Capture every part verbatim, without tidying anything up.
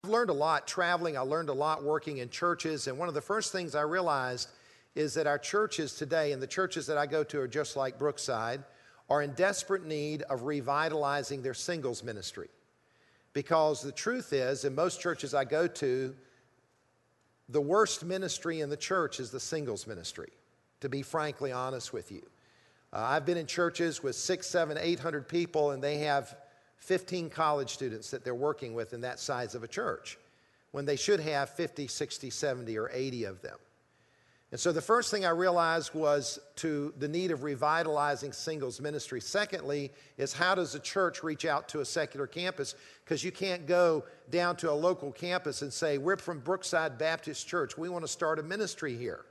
I've learned a lot traveling. I learned a lot working in churches. And one of the first things I realized is that our churches today, and the churches that I go to are just like Brookside, are in desperate need of revitalizing their singles ministry. Because the truth is, in most churches I go to, the worst ministry in the church is the singles ministry, to be frankly honest with you. Uh, I've been in churches with six, seven, eight hundred people, and they have fifteen college students that they're working with in that size of a church, when they should have fifty, sixty, seventy, or eighty of them. And so the first thing I realized was to the need of revitalizing singles ministry. Secondly is, how does a church reach out to a secular campus? Because you can't go down to a local campus and say, we're from Brookside Baptist Church, we want to start a ministry here.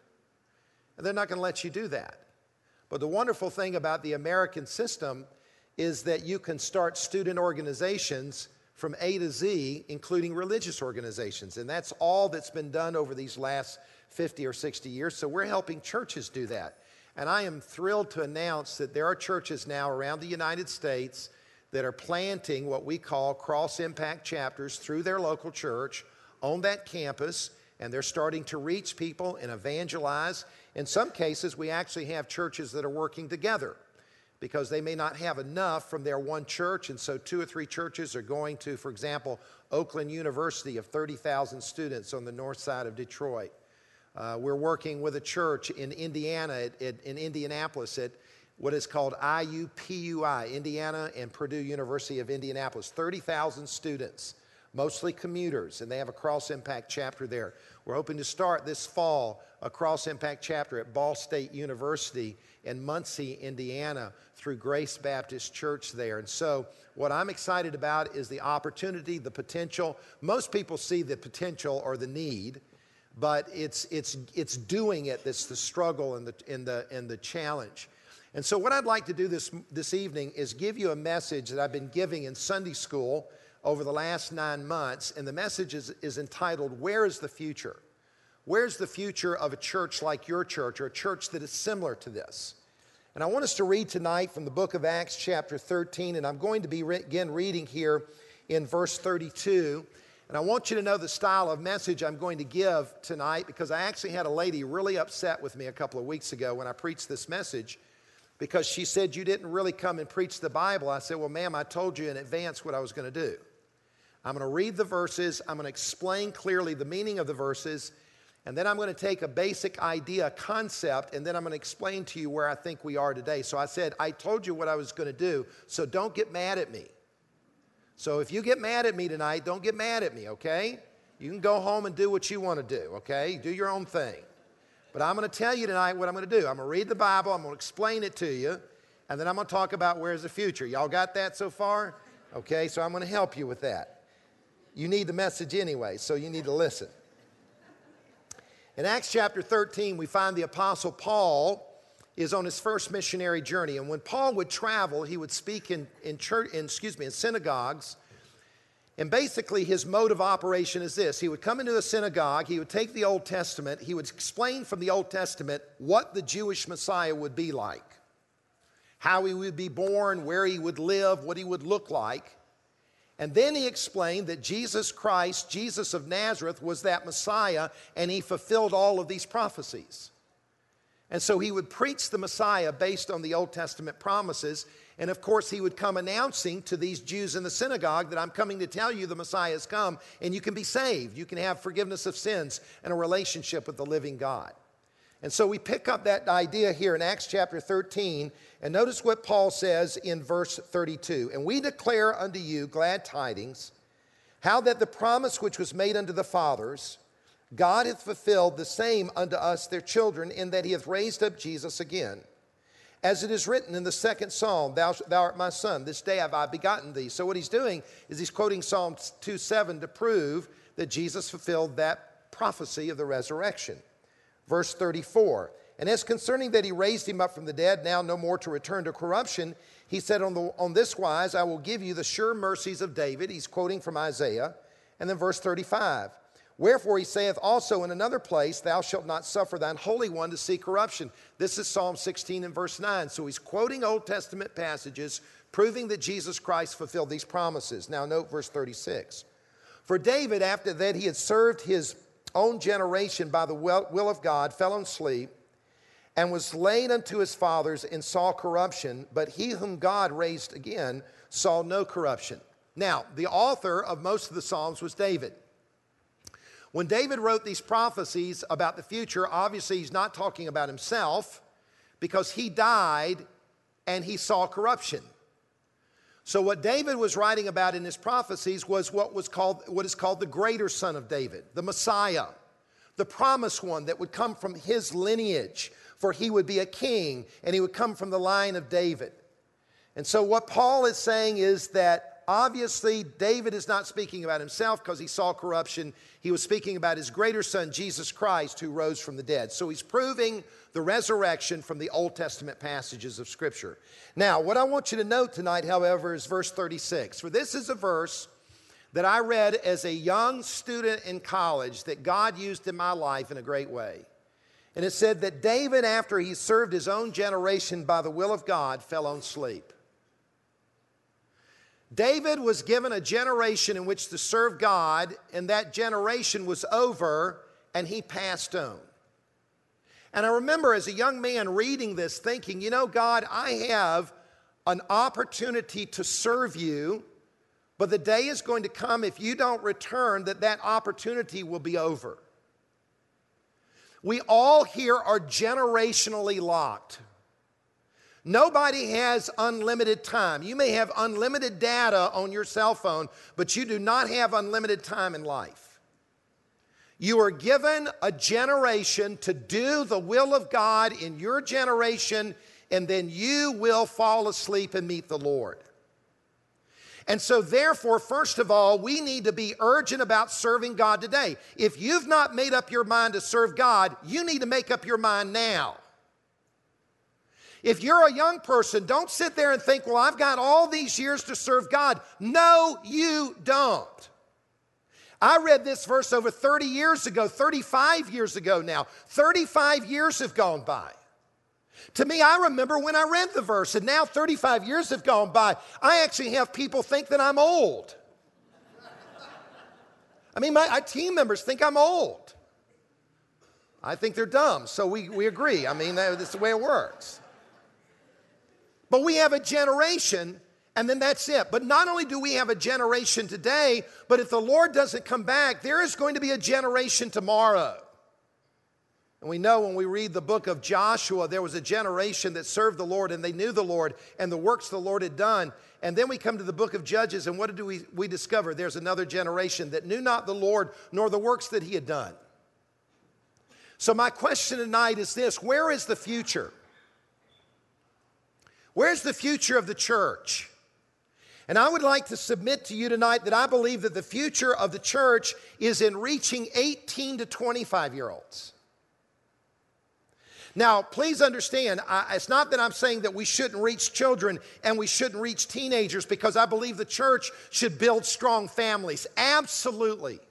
And they're not going to let you do that. But the wonderful thing about the American system is that you can start student organizations from A to Z, including religious organizations. And that's all that's been done over these last fifty or sixty years. So we're helping churches do that. And I am thrilled to announce that there are churches now around the United States that are planting what we call cross-impact chapters through their local church on that campus, and they're starting to reach people and evangelize. In some cases, we actually have churches that are working together, because they may not have enough from their one church, and so two or three churches are going to, for example, Oakland University of thirty thousand students on the north side of Detroit. Uh, we're working with a church in Indiana, at, at, in Indianapolis, at what is called I U P U I, Indiana and Purdue University of Indianapolis, thirty thousand students, mostly commuters, and they have a cross-impact chapter there. We're hoping to start this fall a cross-impact chapter at Ball State University in Muncie, Indiana, through Grace Baptist Church there. And so what I'm excited about is the opportunity, the potential. Most people see the potential or the need, but it's, it's, it's doing it that's the struggle and the, and, the, and the challenge. And so what I'd like to do this, this evening is give you a message that I've been giving in Sunday school over the last nine months, and the message is, is entitled, Where is the Future? Where's the future of a church like your church, or a church that is similar to this? And I want us to read tonight from the book of Acts chapter thirteen, and I'm going to be re- again reading here in verse thirty-two. And I want you to know the style of message I'm going to give tonight, because I actually had a lady really upset with me a couple of weeks ago when I preached this message, because she said, you didn't really come and preach the Bible. I said, well, ma'am, I told you in advance what I was going to do. I'm going to read the verses, I'm going to explain clearly the meaning of the verses, and then I'm going to take a basic idea, a concept, and then I'm going to explain to you where I think we are today. So I said, I told you what I was going to do, so don't get mad at me. So if you get mad at me tonight, don't get mad at me, okay? You can go home and do what you want to do, okay? Do your own thing. But I'm going to tell you tonight what I'm going to do. I'm going to read the Bible, I'm going to explain it to you, and then I'm going to talk about where's the future. Y'all got that so far? Okay, so I'm going to help you with that. You need the message anyway, so you need to listen. In Acts chapter thirteen, we find the Apostle Paul is on his first missionary journey. And when Paul would travel, he would speak in, in, church, in, excuse me, in synagogues. And basically his mode of operation is this. He would come into the synagogue, he would take the Old Testament, he would explain from the Old Testament what the Jewish Messiah would be like, how he would be born, where he would live, what he would look like. And then he explained that Jesus Christ, Jesus of Nazareth, was that Messiah, and he fulfilled all of these prophecies. And so he would preach the Messiah based on the Old Testament promises. And of course, he would come announcing to these Jews in the synagogue that I'm coming to tell you the Messiah has come, and you can be saved. You can have forgiveness of sins and a relationship with the living God. And so we pick up that idea here in Acts chapter thirteen, and notice what Paul says in verse thirty-two. And we declare unto you glad tidings, how that the promise which was made unto the fathers, God hath fulfilled the same unto us their children, in that he hath raised up Jesus again. As it is written in the second psalm, thou, thou art my son, this day have I begotten thee. So what he's doing is he's quoting Psalm two seven to prove that Jesus fulfilled that prophecy of the resurrection. Verse thirty-four, and as concerning that he raised him up from the dead, now no more to return to corruption, he said, on, the, on this wise I will give you the sure mercies of David. He's quoting from Isaiah. And then verse thirty-five, wherefore he saith also in another place, thou shalt not suffer thine Holy One to see corruption. This is Psalm sixteen and verse nine. So he's quoting Old Testament passages, proving that Jesus Christ fulfilled these promises. Now note verse thirty-six. For David, after that he had served his own generation by the will of God, fell on sleep, and was laid unto his fathers, and saw corruption. But he whom God raised again saw no corruption. Now, the author of most of the Psalms was David. When David wrote these prophecies about the future, obviously he's not talking about himself, because he died and he saw corruption. So what David was writing about in his prophecies was what was called, what is called the greater son of David, the Messiah, the promised one that would come from his lineage, for he would be a king and he would come from the line of David. And so what Paul is saying is that obviously David is not speaking about himself because he saw corruption. He was speaking about his greater son, Jesus Christ, who rose from the dead. So he's proving the resurrection from the Old Testament passages of Scripture. Now, what I want you to note tonight, however, is verse thirty-six. For this is a verse that I read as a young student in college that God used in my life in a great way. And it said that David, after he served his own generation by the will of God, fell on sleep. David was given a generation in which to serve God, and that generation was over, and he passed on. And I remember as a young man reading this thinking, you know, God, I have an opportunity to serve you, but the day is going to come if you don't return that that opportunity will be over. We all here are generationally locked. Nobody has unlimited time. You may have unlimited data on your cell phone, but you do not have unlimited time in life. You are given a generation to do the will of God in your generation, and then you will fall asleep and meet the Lord. And so therefore, first of all, we need to be urgent about serving God today. If you've not made up your mind to serve God, you need to make up your mind now. If you're a young person, don't sit there and think, well, I've got all these years to serve God. No, you don't. I read this verse over thirty years ago, thirty-five years ago now. thirty-five years have gone by. To me, I remember when I read the verse, and now thirty-five years have gone by. I actually have people think that I'm old. I mean, my, my team members think I'm old. I think they're dumb, so we, we agree. I mean, that's the way it works. But we have a generation, and then that's it. But not only do we have a generation today, but if the Lord doesn't come back, there is going to be a generation tomorrow. And we know when we read the book of Joshua, there was a generation that served the Lord, and they knew the Lord and the works the Lord had done. And then we come to the book of Judges, and what do we, we discover? There's another generation that knew not the Lord nor the works that he had done. So my question tonight is this: where is the future? Where's the future of the church? And I would like to submit to you tonight that I believe that the future of the church is in reaching eighteen to twenty-five year olds. Now, please understand, I, it's not that I'm saying that we shouldn't reach children and we shouldn't reach teenagers, because I believe the church should build strong families. Absolutely.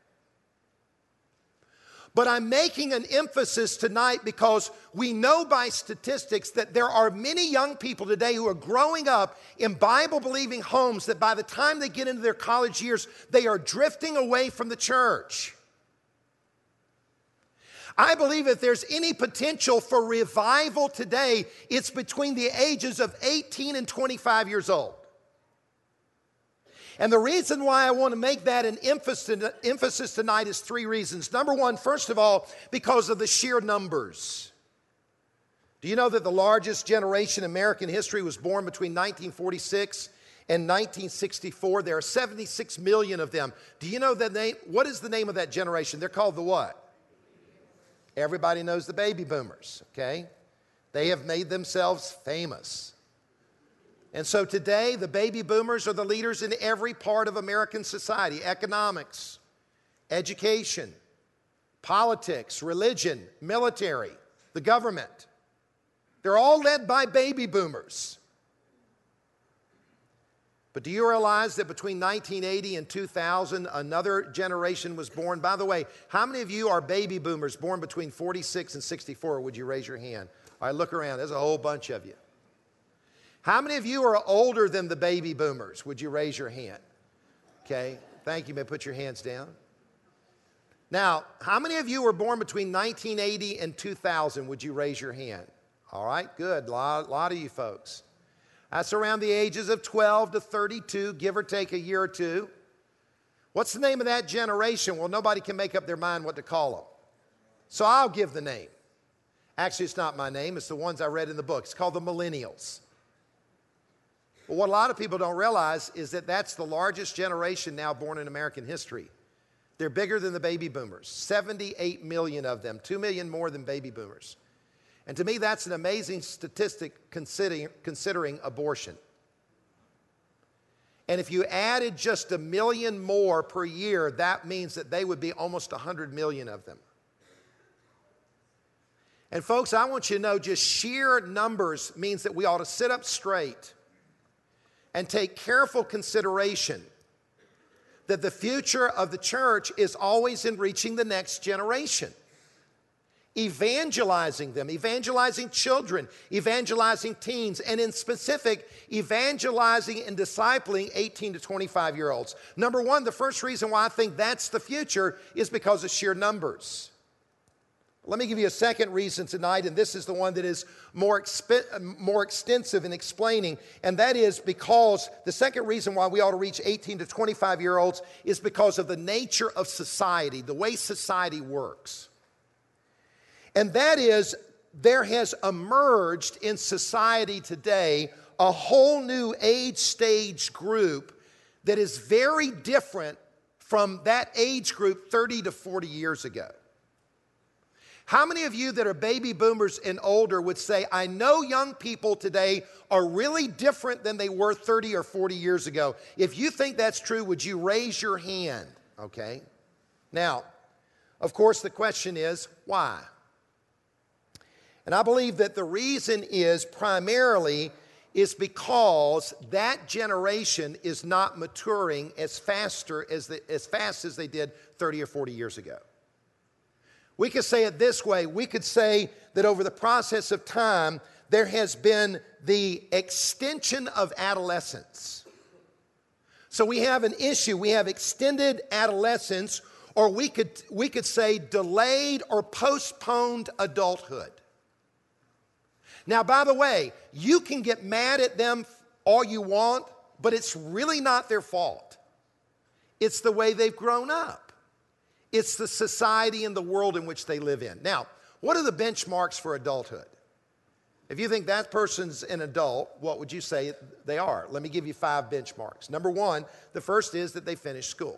But I'm making an emphasis tonight because we know by statistics that there are many young people today who are growing up in Bible-believing homes that by the time they get into their college years, they are drifting away from the church. I believe if there's any potential for revival today, it's between the ages of eighteen and twenty-five years old. And the reason why I want to make that an emphasis tonight is three reasons. Number one, first of all, because of the sheer numbers. Do you know that the largest generation in American history was born between nineteen forty-six and nineteen sixty-four? There are seventy-six million of them. Do you know the name? What is the name of that generation? They're called the what? Everybody knows the baby boomers, okay? They have made themselves famous. And so today, the baby boomers are the leaders in every part of American society: economics, education, politics, religion, military, the government. They're all led by baby boomers. But do you realize that between nineteen eighty and two thousand, another generation was born? By the way, how many of you are baby boomers born between forty-six and sixty-four? Would you raise your hand? All right, look around. There's a whole bunch of you. How many of you are older than the baby boomers? Would you raise your hand? Okay. Thank you. May put your hands down. Now, how many of you were born between nineteen eighty and two thousand? Would you raise your hand? All right, good. A lot, lot of you folks. That's around the ages of twelve to thirty-two, give or take a year or two. What's the name of that generation? Well, nobody can make up their mind what to call them. So I'll give the name. Actually, it's not my name. It's the ones I read in the book. It's called the Millennials. But what a lot of people don't realize is that that's the largest generation now born in American history. They're bigger than the baby boomers, seventy-eight million of them, two million more than baby boomers. And to me, that's an amazing statistic considering, considering abortion. And if you added just a million more per year, that means that they would be almost one hundred million of them. And folks, I want you to know just sheer numbers means that we ought to sit up straight and take careful consideration that the future of the church is always in reaching the next generation. Evangelizing them, evangelizing children, evangelizing teens, and in specific, evangelizing and discipling eighteen to twenty-five year olds. Number one, the first reason why I think that's the future is because of sheer numbers. Let me give you a second reason tonight, and this is the one that is more, exp- more extensive in explaining, and that is because the second reason why we ought to reach eighteen to twenty-five year olds is because of the nature of society, the way society works. And that is, there has emerged in society today a whole new age stage group that is very different from that age group thirty to forty years ago. How many of you that are baby boomers and older would say, I know young people today are really different than they were thirty or forty years ago? If you think that's true, would you raise your hand? Okay. Now, of course, the question is, why? And I believe that the reason is primarily is because that generation is not maturing as faster as the, as fast as they did thirty or forty years ago. We could say it this way. We could say that over the process of time, there has been the extension of adolescence. So we have an issue. We have extended adolescence, or we could, we could say delayed or postponed adulthood. Now, by the way, you can get mad at them all you want, but it's really not their fault. It's the way they've grown up. It's the society and the world in which they live in. Now, what are the benchmarks for adulthood? If you think that person's an adult, what would you say they are? Let me give you five benchmarks. Number one, the first is that they finished school.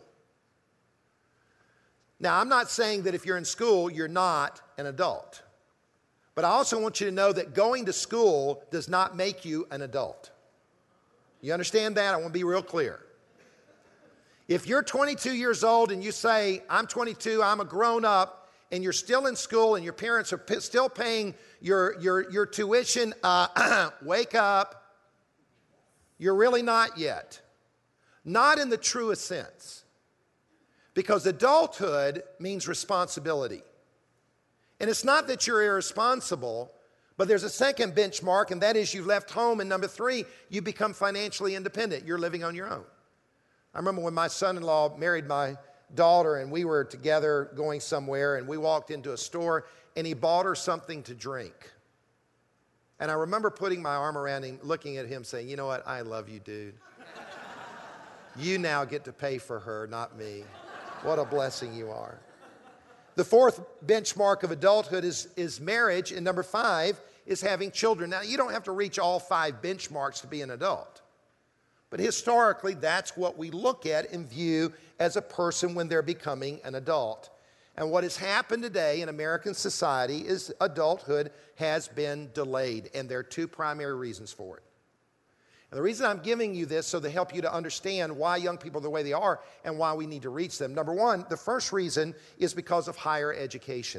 Now, I'm not saying that if you're in school, you're not an adult. But I also want you to know that going to school does not make you an adult. You understand that? I want to be real clear. If you're twenty-two years old and you say, I'm twenty-two, I'm a grown up, and you're still in school and your parents are p- still paying your, your, your tuition, uh, wake up. You're really not yet. Not in the truest sense. Because adulthood means responsibility. And it's not that you're irresponsible, but there's a second benchmark, and that is you've left home. And number three, you become financially independent. You're living on your own. I remember when my son-in-law married my daughter, and we were together going somewhere, and we walked into a store, and he bought her something to drink. And I remember putting my arm around him, looking at him, saying, you know what, I love you, dude. You now get to pay for her, not me. What a blessing you are. The fourth benchmark of adulthood is, is marriage, and number five is having children. Now, you don't have to reach all five benchmarks to be an adult. But historically, that's what we look at and view as a person when they're becoming an adult. And what has happened today in American society is adulthood has been delayed, and there are two primary reasons for it. And the reason I'm giving you this so to help you to understand why young people are the way they are and why we need to reach them. Number one, the first reason is because of higher education.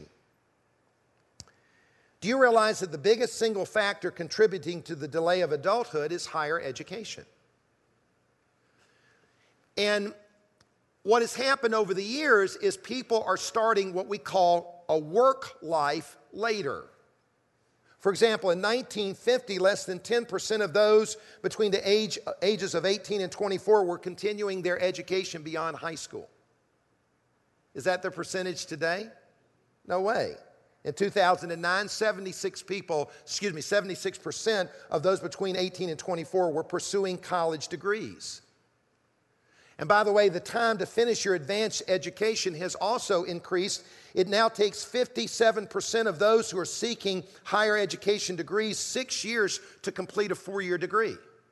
Do you realize that the biggest single factor contributing to the delay of adulthood is higher education? And what has happened over the years is people are starting what we call a work life later. For example, in nineteen fifty, less than ten percent of those between the age, ages of eighteen and twenty-four were continuing their education beyond high school. Is that the percentage today? No way. In two thousand nine, seventy-six people, excuse me, seventy-six percent of those between eighteen and twenty-four were pursuing college degrees. And by the way, the time to finish your advanced education has also increased. It now takes fifty-seven percent of those who are seeking higher education degrees six years to complete a four-year degree.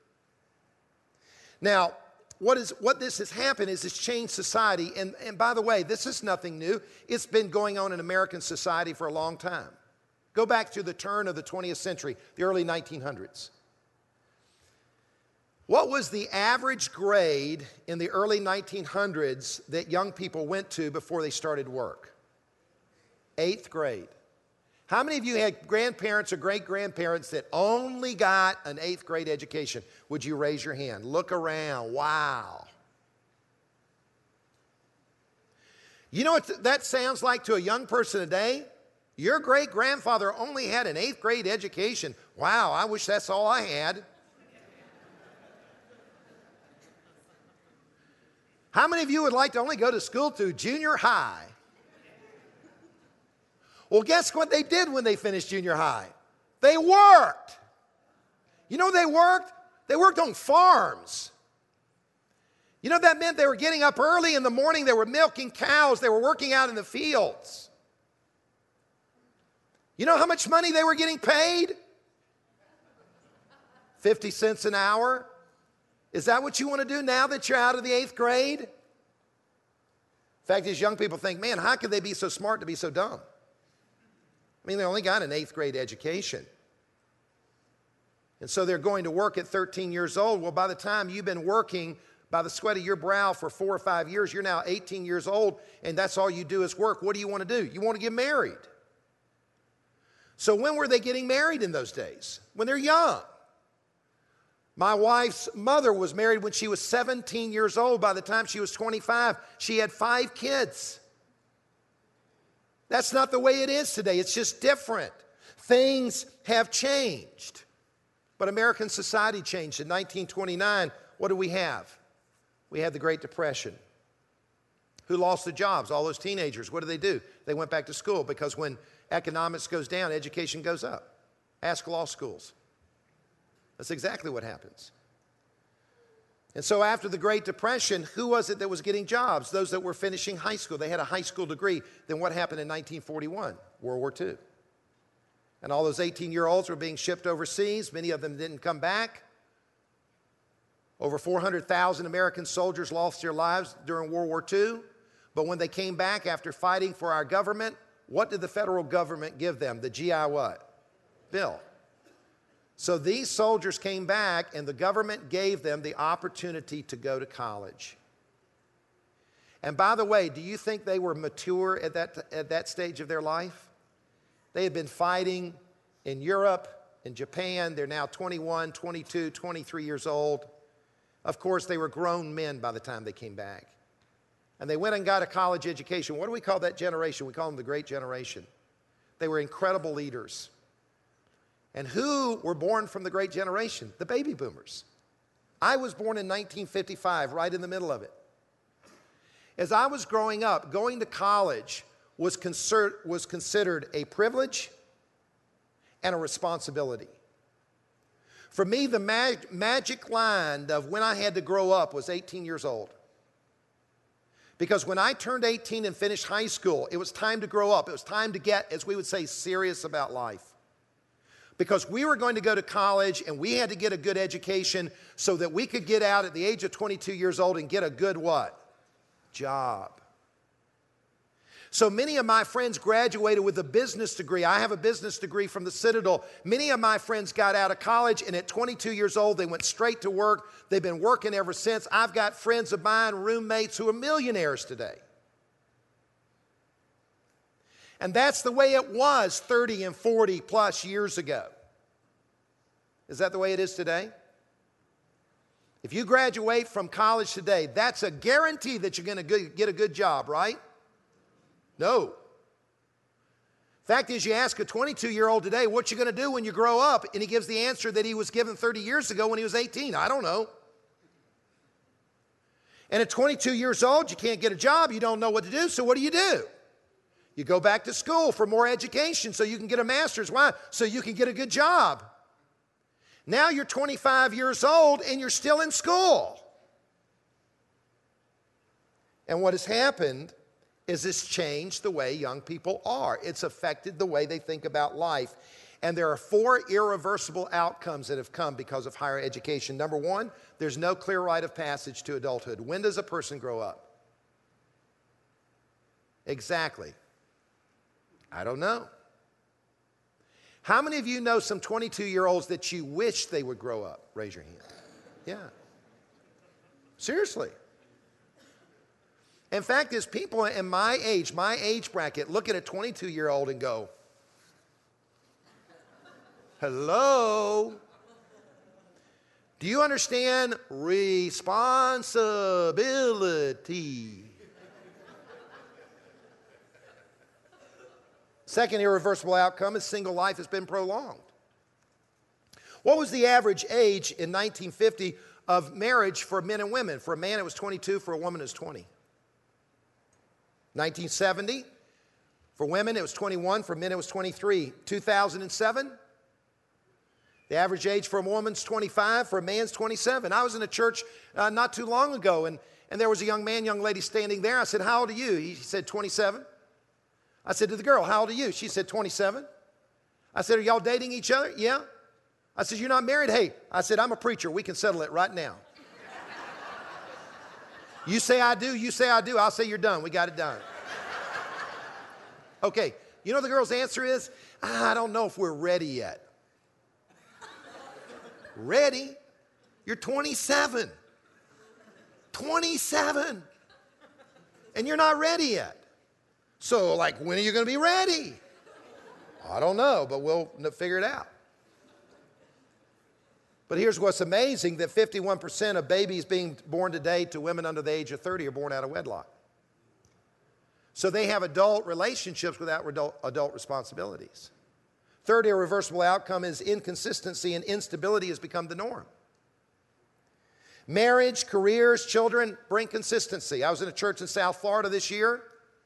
Now, what, is, what this has happened is it's changed society. And, and by the way, this is nothing new. It's been going on in American society for a long time. Go back to the turn of the twentieth century, the early nineteen hundreds. What was the average grade in the early nineteen hundreds that young people went to before they started work? Eighth grade. How many of you had grandparents or great-grandparents that only got an eighth grade education? Would you raise your hand? Look around. Wow. You know what that sounds like to a young person today? Your great-grandfather only had an eighth grade education. Wow, I wish that's all I had. How many of you would like to only go to school to junior high? Well, guess what they did when they finished junior high? They worked. You know they worked? They worked on farms. You know that meant they were getting up early in the morning, they were milking cows, they were working out in the fields. You know how much money they were getting paid? fifty cents an hour. Is that what you want to do now that you're out of the eighth grade? In fact, these young people think, man, how could they be so smart to be so dumb? I mean, they only got an eighth grade education. And so they're going to work at thirteen years old. Well, by the time you've been working by the sweat of your brow for four or five years, you're now eighteen years old, and that's all you do is work. What do you want to do? You want to get married. So when were they getting married in those days? When they're young. My wife's mother was married when she was seventeen years old. By the time she was twenty-five, she had five kids. That's not the way it is today. It's just different. Things have changed. But American society changed. In nineteen twenty-nine, what do we have? We had the Great Depression. Who lost their jobs? All those teenagers. What did they do? They went back to school, because when economics goes down, education goes up. Ask law schools. That's exactly what happens. And so after the Great Depression, who was it that was getting jobs? Those that were finishing high school. They had a high school degree. Then what happened in nineteen forty-one? World War Two. And all those eighteen-year-olds were being shipped overseas. Many of them didn't come back. Over four hundred thousand American soldiers lost their lives during World War Two. But when they came back after fighting for our government, what did the federal government give them? The G I what? Bill. So these soldiers came back, and the government gave them the opportunity to go to college. And by the way, do you think they were mature at that, at that stage of their life? They had been fighting in Europe, in Japan. They're now twenty-one, twenty-two, twenty-three years old. Of course, they were grown men by the time they came back. And they went and got a college education. What do we call that generation? We call them the Great Generation. They were incredible leaders. And who were born from the Great Generation? The baby boomers. I was born in nineteen fifty-five, right in the middle of it. As I was growing up, going to college was, conser- was considered a privilege and a responsibility. For me, the mag- magic line of when I had to grow up was eighteen years old. Because when I turned eighteen and finished high school, it was time to grow up. It was time to get, as we would say, serious about life. Because we were going to go to college, and we had to get a good education so that we could get out at the age of twenty-two years old and get a good what? Job. So many of my friends graduated with a business degree. I have a business degree from the Citadel. Many of my friends got out of college, and at twenty-two years old, they went straight to work. They've been working ever since. I've got friends of mine, roommates, who are millionaires today. And that's the way it was thirty and forty plus years ago. Is that the way it is today? If you graduate from college today, that's a guarantee that you're going to get a good job, right? No. Fact is, you ask a twenty-two-year-old today, what you going to do when you grow up? And he gives the answer that he was given thirty years ago when he was eighteen. I don't know. And at twenty-two years old, you can't get a job. You don't know what to do. So what do you do? You go back to school for more education so you can get a master's. Why? So you can get a good job. Now you're twenty-five years old and you're still in school. And what has happened is it's changed the way young people are. It's affected the way they think about life. And there are four irreversible outcomes that have come because of higher education. Number one, there's no clear rite of passage to adulthood. When does a person grow up? Exactly. I don't know. How many of you know some twenty-two-year-olds that you wish they would grow up? Raise your hand. Yeah. Seriously. In fact, there's people in my age, my age bracket, look at a twenty-two-year-old and go, hello? Do you understand responsibility? Second irreversible outcome is single life has been prolonged. What was the average age in nineteen fifty of marriage for men and women? For a man, it was twenty-two. For a woman, it was twenty. nineteen seventy, for women, it was twenty-one. For men, it was twenty-three. two thousand seven, the average age for a woman's twenty-five. For a man's twenty-seven. I was in a church uh, not too long ago, and, and there was a young man, young lady standing there. I said, how old are you? He said, twenty-seven. I said to the girl, how old are you? She said, twenty-seven. I said, are y'all dating each other? Yeah. I said, you're not married? Hey, I said, I'm a preacher. We can settle it right now. You say I do, you say I do. I'll say you're done. We got it done. Okay, you know what the girl's answer is? I don't know if we're ready yet. Ready? You're twenty-seven. twenty-seven. And you're not ready yet. So, like, when are you going to be ready? I don't know, but we'll figure it out. But here's what's amazing, that fifty-one percent of babies being born today to women under the age of thirty are born out of wedlock. So they have adult relationships without adult, adult responsibilities. Third irreversible outcome is inconsistency, and instability has become the norm. Marriage, careers, children bring consistency. I was in a church in South Florida this year.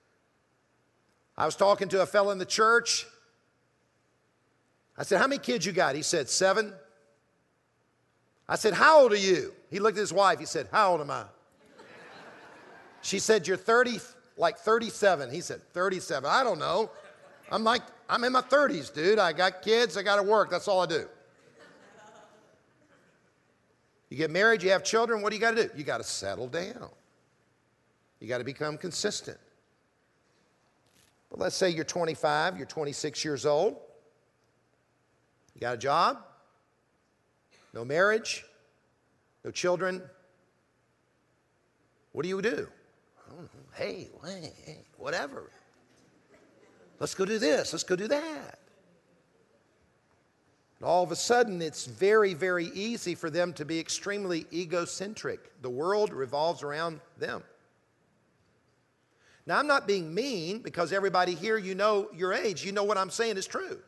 I was talking to a fellow in the church. I said, how many kids you got? He said, seven. I said, how old are you? He looked at his wife. He said, how old am I? She said, you're thirty, like thirty-seven. He said, thirty-seven. I don't know. I'm like, I'm in my thirties, dude. I got kids. I got to work. That's all I do. You get married, you have children. What do you got to do? You got to settle down. You got to become consistent. But let's say you're twenty-five, you're twenty-six years old. You got a job, no marriage, no children. What do you do? I don't know. Hey, hey, whatever. Let's go do this. Let's go do that. And all of a sudden, it's very, very easy for them to be extremely egocentric. The world revolves around them. Now, I'm not being mean, because everybody here, you know your age. You know what I'm saying is true.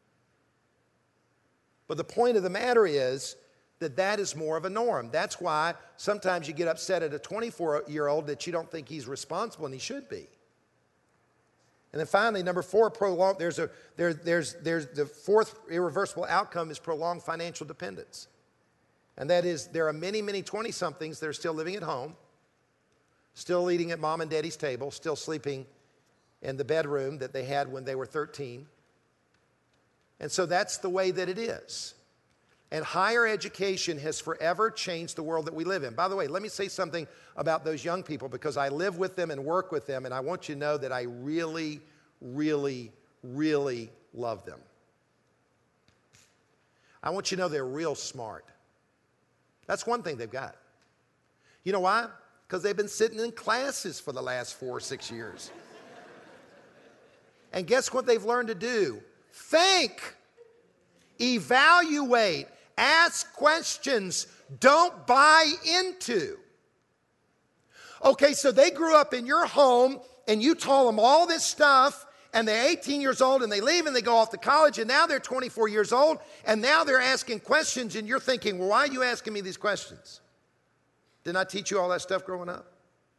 But the point of the matter is that that is more of a norm. That's why sometimes you get upset at a twenty-four-year-old that you don't think he's responsible, and he should be. And then finally, number four, prolong, there's a, there, there's, there's the fourth irreversible outcome is prolonged financial dependence. And that is, there are many, many twenty-somethings that are still living at home, still eating at mom and daddy's table, still sleeping in the bedroom that they had when they were thirteen. And so that's the way that it is. And higher education has forever changed the world that we live in. By the way, let me say something about those young people, because I live with them and work with them, and I want you to know that I really, really, really love them. I want you to know they're real smart. That's one thing they've got. You know why? Because they've been sitting in classes for the last four or six years. And guess what they've learned to do? Think, evaluate, ask questions, don't buy into. Okay, so they grew up in your home and you told them all this stuff and they're eighteen years old, and they leave and they go off to college, and now they're twenty-four years old, and now they're asking questions, and you're thinking, well, why are you asking me these questions? Didn't I teach you all that stuff growing up?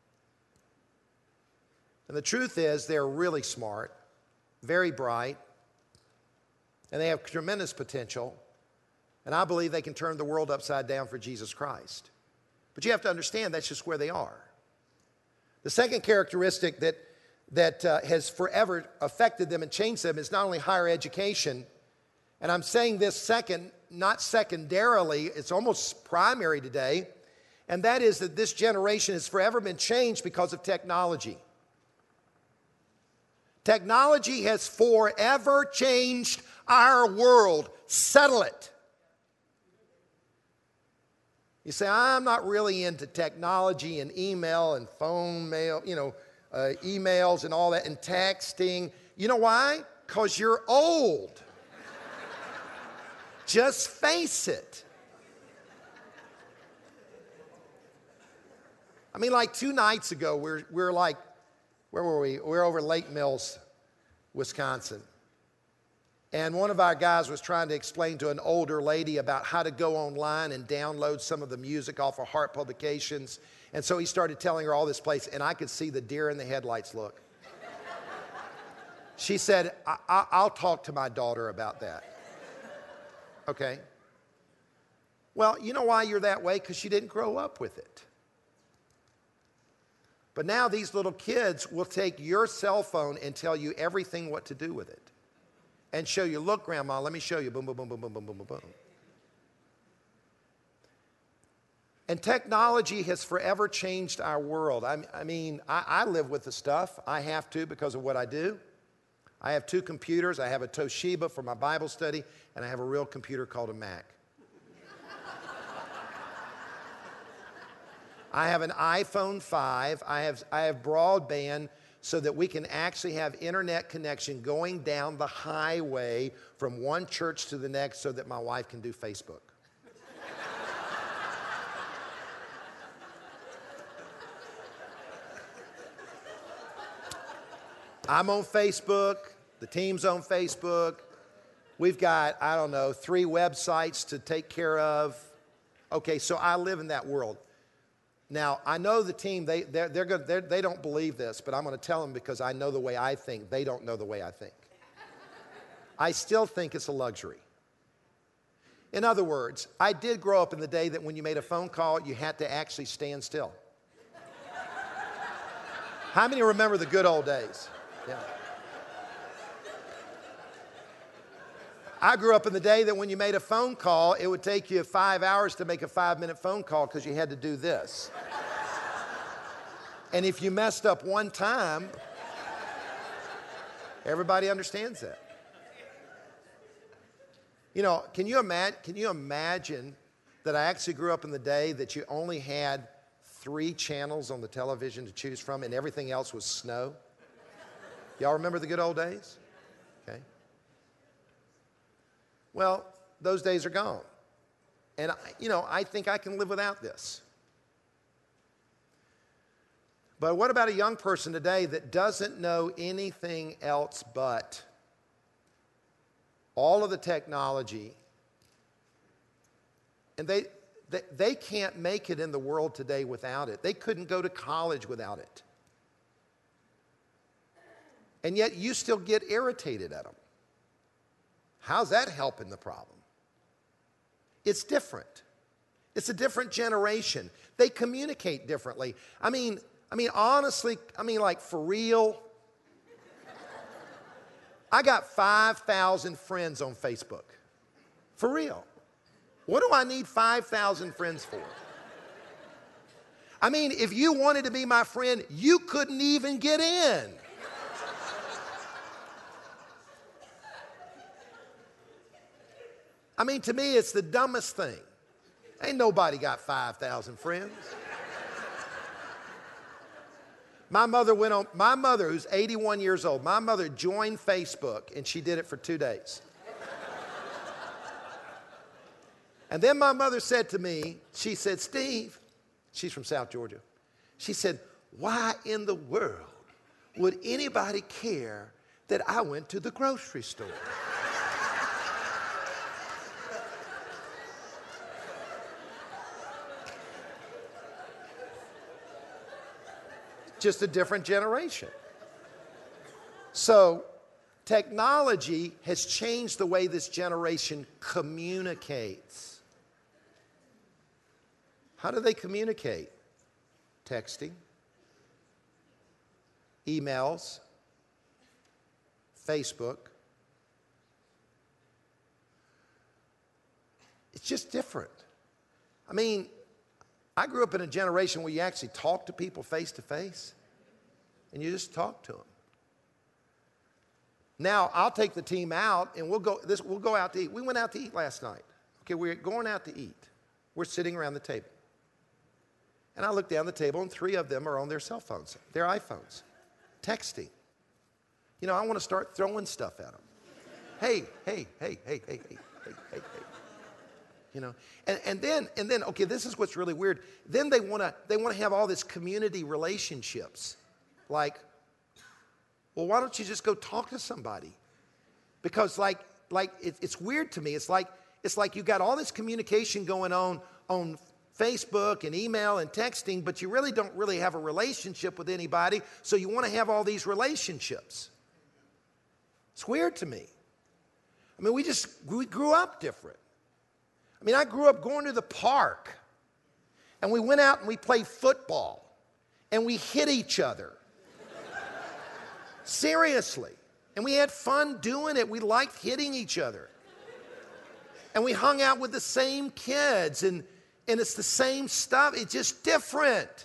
And the truth is, they're really smart, very bright, and they have tremendous potential, and I believe they can turn the world upside down for Jesus Christ. But you have to understand that's just where they are. The second characteristic that, that uh, has forever affected them and changed them is not only higher education, and I'm saying this second, not secondarily, it's almost primary today, and that is that this generation has forever been changed because of technology. Technology has forever changed our world. Settle it. You say, I'm not really into technology and email and phone mail, you know, uh, emails and all that and texting. You know why? Because you're old. Just face it. I mean, like two nights ago, we're, we're like, where were we? We were over Lake Mills, Wisconsin. And one of our guys was trying to explain to an older lady about how to go online and download some of the music off of Heart Publications. And so he started telling her all this place, and I could see the deer in the headlights look. She said, I- I- I'll talk to my daughter about that. Okay. Well, you know why you're that way? Because she didn't grow up with it. But now these little kids will take your cell phone and tell you everything what to do with it. And show you, look, Grandma, let me show you. Boom, boom, boom, boom, boom, boom, boom, boom, boom. And technology has forever changed our world. I, I mean, I, I live with the stuff. I have to because of what I do. I have two computers. I have a Toshiba for my Bible study, and I have a real computer called a Mac. I have an iPhone five. I have, I have broadband so that we can actually have internet connection going down the highway from one church to the next so that my wife can do Facebook. I'm on Facebook. The team's on Facebook. We've got, I don't know, three websites to take care of. Okay, so I live in that world. Now, I know the team, they, they're, they're good, they're, they don't believe this, but I'm going to tell them because I know the way I think. They don't know the way I think. I still think it's a luxury. In other words, I did grow up in the day that when you made a phone call, you had to actually stand still. How many remember the good old days? Yeah. I grew up in the day that when you made a phone call, it would take you five hours to make a five-minute phone call because you had to do this. And if you messed up one time, everybody understands that. You know, can you imagine, can you imagine that I actually grew up in the day that you only had three channels on the television to choose from and everything else was snow? Y'all remember the good old days? Okay. Well, those days are gone. And, I, you know, I think I can live without this. But what about a young person today that doesn't know anything else but all of the technology, and they, they, they can't make it in the world today without it. They couldn't go to college without it. And yet you still get irritated at them. How's that helping the problem? It's different. It's a different generation. They communicate differently. I mean, I mean, honestly, I mean, like for real, I got five thousand friends on Facebook. For real. What do I need five thousand friends for? I mean, if you wanted to be my friend, you couldn't even get in. I mean, to me, it's the dumbest thing. Ain't nobody got five thousand friends. My mother went on, my mother, who's eighty-one years old, my mother joined Facebook, and she did it for two days. And then my mother said to me, she said, Steve, she's from South Georgia. She said, why in the world would anybody care that I went to the grocery store. Just a different generation. So technology has changed the way this generation communicates. How do they communicate? Texting, emails, Facebook. It's just different. I mean, I grew up in a generation where you actually talk to people face to face, and you just talk to them. Now, I'll take the team out, and we'll go, this, we'll go out to eat. We went out to eat last night. Okay, we're going out to eat. We're sitting around the table. And I look down the table, and three of them are on their cell phones, their iPhones, texting. You know, I want to start throwing stuff at them. Hey, hey, hey, hey, hey, hey, hey, hey, hey. You know, and, and then, and then, okay, this is what's really weird. Then they want to, they want to have all this community relationships. Like, well, why don't you just go talk to somebody? Because like, like it, it's weird to me. It's like, it's like you got all this communication going on on Facebook and email and texting, but you really don't really have a relationship with anybody. So you want to have all these relationships. It's weird to me. I mean, we just, we grew up different. I mean, I grew up going to the park, and we went out and we played football, and we hit each other. Seriously. And we had fun doing it. We liked hitting each other. And we hung out with the same kids, and, and it's the same stuff. It's just different.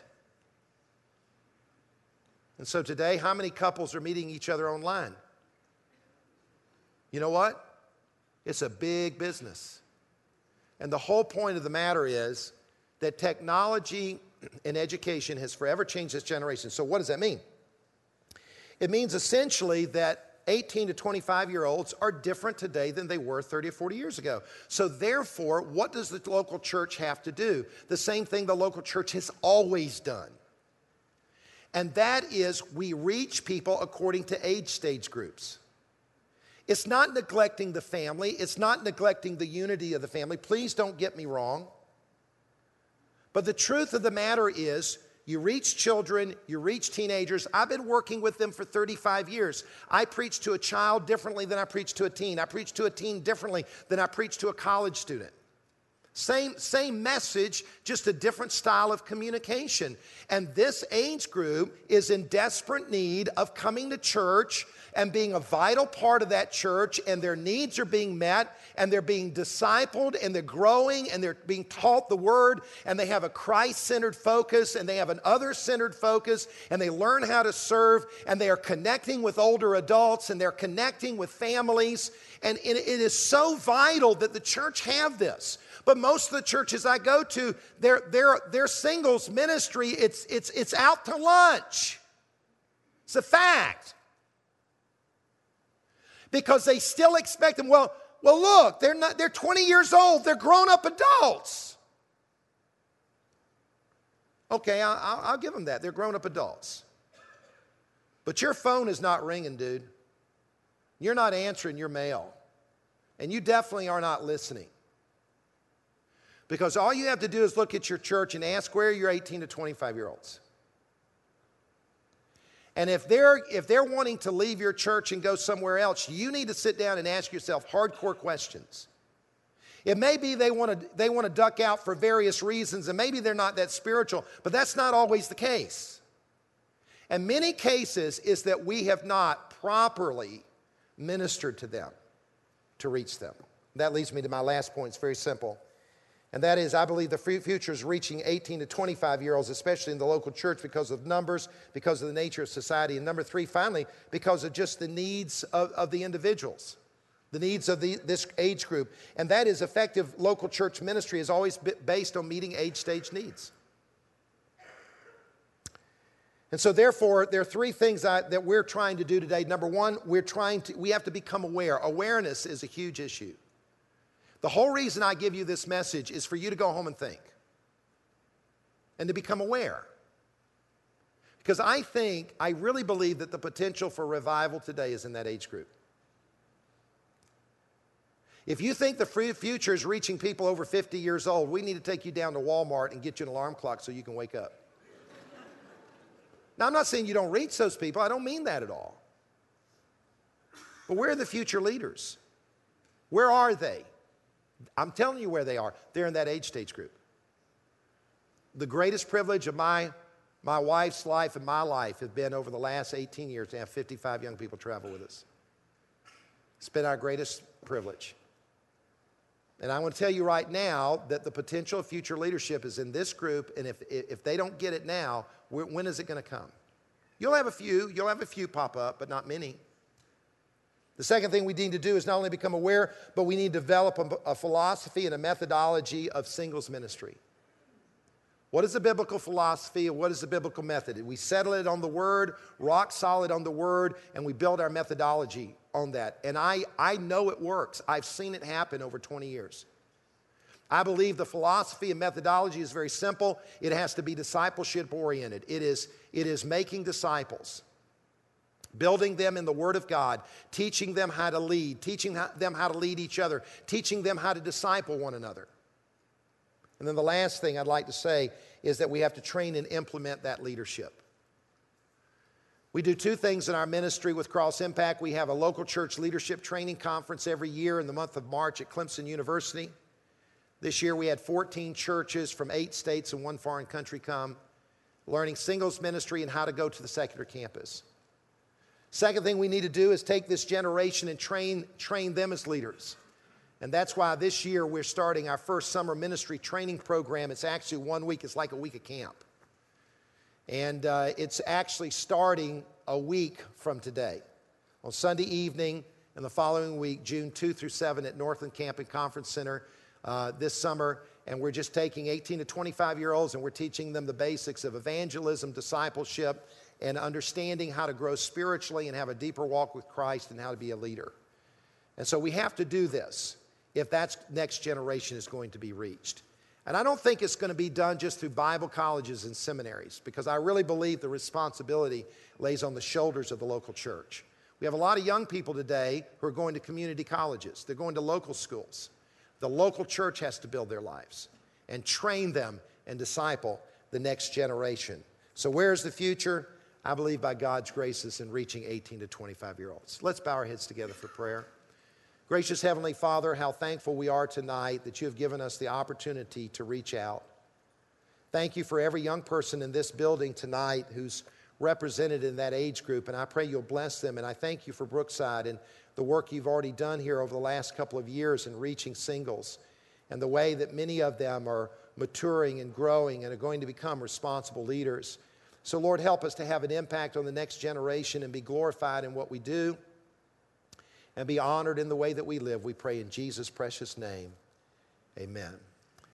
And so today, how many couples are meeting each other online? You know what? It's a big business. And the whole point of the matter is that technology and education has forever changed this generation. So what does that mean? It means essentially that eighteen to twenty-five-year-olds are different today than they were thirty or forty years ago. So therefore, what does the local church have to do? The same thing the local church has always done. And that is we reach people according to age stage groups. It's not neglecting the family. It's not neglecting the unity of the family. Please don't get me wrong. But the truth of the matter is, you reach children, you reach teenagers. I've been working with them for thirty-five years. I preach to a child differently than I preach to a teen. I preach to a teen differently than I preach to a college student. Same, same message, just a different style of communication. And this age group is in desperate need of coming to church and being a vital part of that church, and their needs are being met, and they're being discipled, and they're growing, and they're being taught the Word, and they have a Christ-centered focus, and they have an other-centered focus, and they learn how to serve, and they are connecting with older adults, and they're connecting with families, and it is so vital that the church have this. But most of the churches I go to, their, their, their singles ministry, it's, it's, it's out to lunch. It's a fact. Because they still expect them, well, well, look, they're not, they're twenty years old. They're grown-up adults. Okay, I'll, I'll give them that. They're grown-up adults. But your phone is not ringing, dude. You're not answering your mail. And you definitely are not listening. Because all you have to do is look at your church and ask where are your eighteen to twenty-five-year-olds. And if they're, if they're wanting to leave your church and go somewhere else, you need to sit down and ask yourself hardcore questions. It may be they want to, they want to duck out for various reasons, and maybe they're not that spiritual, but that's not always the case. And many cases is that we have not properly ministered to them to reach them. That leads me to my last point. It's very simple. And that is, I believe the future is reaching eighteen to twenty-five-year-olds, especially in the local church, because of numbers, because of the nature of society. And number three, finally, because of just the needs of, of the individuals, the needs of the, this age group. And that is, effective local church ministry is always based on meeting age stage needs. And so therefore, there are three things I, that we're trying to do today. Number one, we're trying to, we have to become aware. Awareness is a huge issue. The whole reason I give you this message is for you to go home and think and to become aware. Because I think, I really believe that the potential for revival today is in that age group. If you think the free future is reaching people over fifty years old, we need to take you down to Walmart and get you an alarm clock so you can wake up. Now, I'm not saying you don't reach those people. I don't mean that at all. But where are the future leaders? Where are they? I'm telling you where they are. They're in that age stage group. The greatest privilege of my, my wife's life and my life has been over the last eighteen years to have fifty-five young people travel with us. It's been our greatest privilege. And I want to tell you right now that the potential of future leadership is in this group, and if, if they don't get it now, when is it going to come? You'll have a few, you'll have a few pop up, but not many. The second thing we need to do is not only become aware, but we need to develop a, a philosophy and a methodology of singles ministry. What is the biblical philosophy and what is the biblical method? We settle it on the Word, rock solid on the Word, and we build our methodology on that. And I, I know it works. I've seen it happen over twenty years. I believe the philosophy and methodology is very simple. It has to be discipleship oriented. It is, it is making disciples, building them in the Word of God, teaching them how to lead, teaching them how to lead each other, teaching them how to disciple one another. And then the last thing I'd like to say is that we have to train and implement that leadership. We do two things in our ministry with Cross Impact. We have a local church leadership training conference every year in the month of March at Clemson University. This year we had fourteen churches from eight states and one foreign country come, learning singles ministry and how to go to the secular campus. Second thing we need to do is take this generation and train, train them as leaders. And that's why this year we're starting our first summer ministry training program. It's actually one week. It's like a week of camp. And uh, it's actually starting a week from today. On Sunday evening and the following week, June second through seventh at Northland Camp and Conference Center uh, this summer. And we're just taking eighteen to twenty-five-year-olds and we're teaching them the basics of evangelism, discipleship, and understanding how to grow spiritually and have a deeper walk with Christ and how to be a leader. And so we have to do this if that next generation is going to be reached. And I don't think it's going to be done just through Bible colleges and seminaries, because I really believe the responsibility lays on the shoulders of the local church. We have a lot of young people today who are going to community colleges. They're going to local schools. The local church has to build their lives and train them and disciple the next generation. So where's the future? I believe by God's grace is in reaching eighteen to twenty-five-year-olds. Let's bow our heads together for prayer. Gracious Heavenly Father, how thankful we are tonight that you have given us the opportunity to reach out. Thank you for every young person in this building tonight who's represented in that age group, and I pray you'll bless them. And I thank you for Brookside and the work you've already done here over the last couple of years in reaching singles, and the way that many of them are maturing and growing and are going to become responsible leaders. So Lord, help us to have an impact on the next generation and be glorified in what we do, and be honored in the way that we live. We pray in Jesus' precious name. Amen.